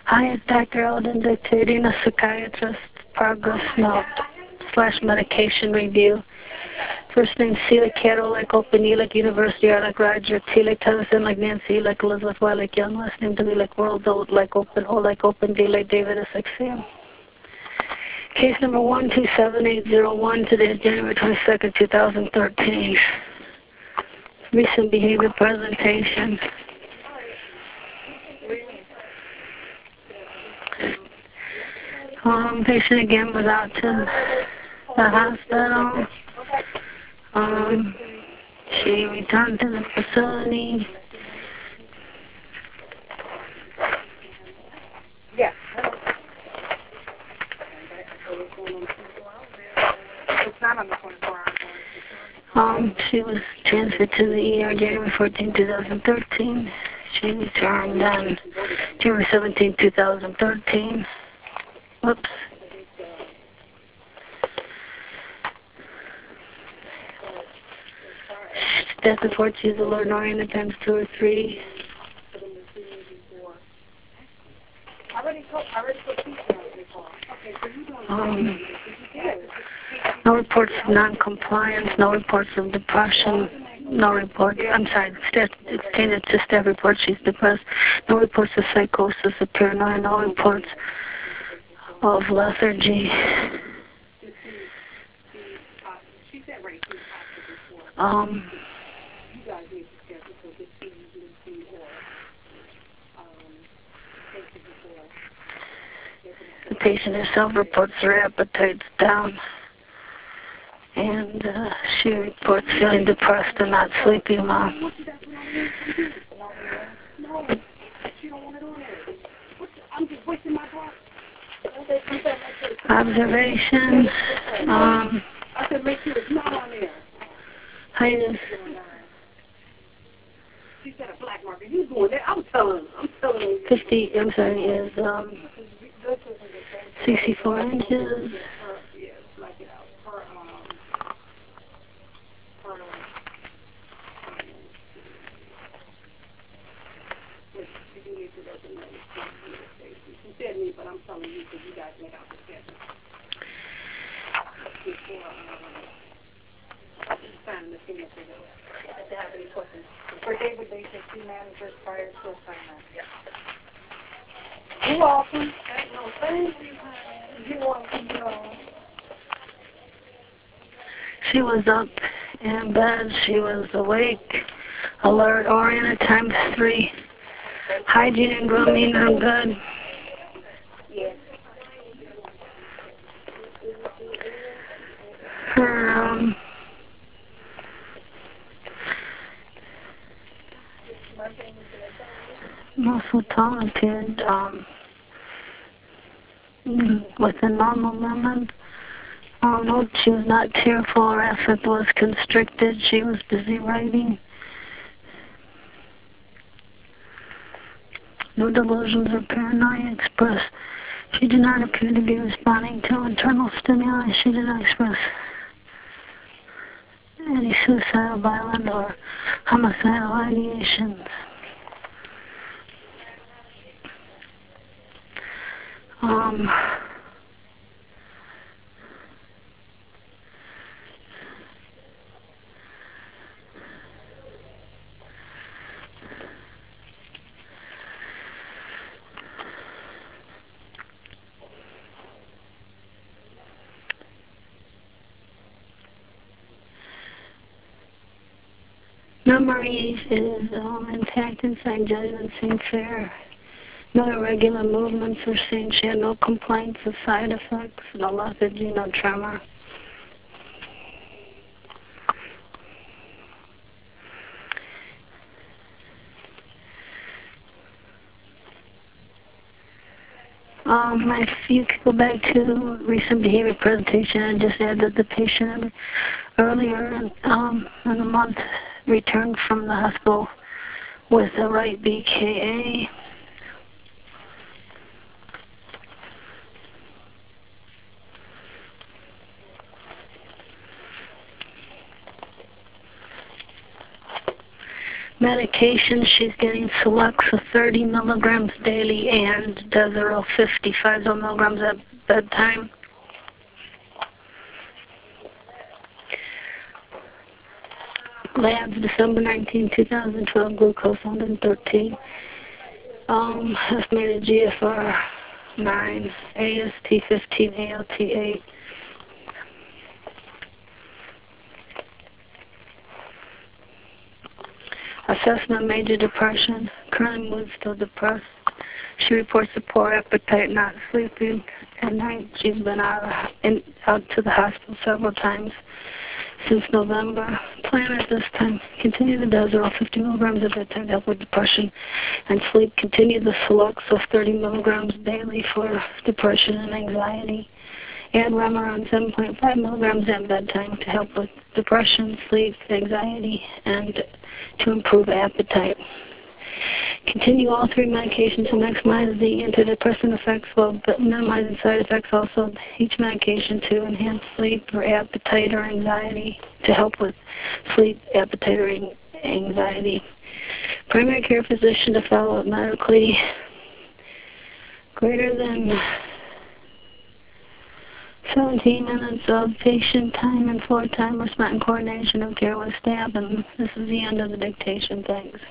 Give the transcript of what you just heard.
Hi, it's Dr. Eldon dictating a psychiatrist progress note / medication review. First name C like Carol, like Open, E like University, R like Roger, T like Tennyson, like Nancy, like Elizabeth, Y like Young, last name W like World, O like Open, O like Open, D like David, S like Sam. Case number 127801, today is January 22nd, 2013. Recent behavior presentation. Patient again was out to the hospital. She returned to the facility. Yeah. It's not on the 24-hour. She was transferred to the ER January 14, 2013. She returned on January 17, 2013. Whoops. Death report, she's alert and oriented times 2 or 3. No reports of non-compliance, no reports of depression, no reports, I'm sorry, it's stated to staff report she's depressed, no reports of psychosis or paranoia, no reports of lethargy. The patient herself reports her appetite's down, and she reports feeling depressed and not sleepy, Mom. Observations. Highness. She said a black market. You doing that? I'm telling her. 50, I'm sorry, is 64 inches. She said me, but I'm telling you because you guys make out the schedule. For David, they said 2 managers prior to assignment. Yeah. You're welcome. No, thank you. You're welcome, y'all. She was up in bed. She was awake, alert, oriented times 3. Hygiene and grooming are good. Yes. Her muscle tone appeared within normal limits. Note she was not tearful. Her affect was constricted. She was busy writing. No delusions or paranoia expressed. She did not appear to be responding to internal stimuli. She did not express any suicidal, violent, or homicidal ideations. Memory is intact inside judgment, seemed fair. No irregular movements were seen. She had no complaints of side effects, no lethargy, no tremor. If you could go back to recent behavior presentation and just add that the patient earlier in the month returned from the hospital with a right BKA. Medication, she's getting Celexa 30 milligrams daily and Deseryl 55 milligrams at bedtime. Labs, December 19, 2012, glucose 113. Estimated GFR 9, AST 15, ALT 8. Assessment, major depression. Current mood still depressed. She reports a poor appetite, not sleeping at night. She's been out to the hospital several times since November. Plan at this time, continue the Deseryl 50 milligrams at bedtime to help with depression and sleep. Continue the Celexa 30 milligrams daily for depression and anxiety. Add Remeron 7.5 milligrams at bedtime to help with depression, sleep, anxiety, and to improve appetite. Continue all three medications to maximize the antidepressant effects while minimizing side effects. Also, each medication to enhance sleep or appetite or anxiety, to help with sleep, appetite, or anxiety. Primary care physician to follow up medically. Greater than 17 minutes of patient time and floor time were spent in coordination of care with staff, and this is the end of the dictation. Thanks.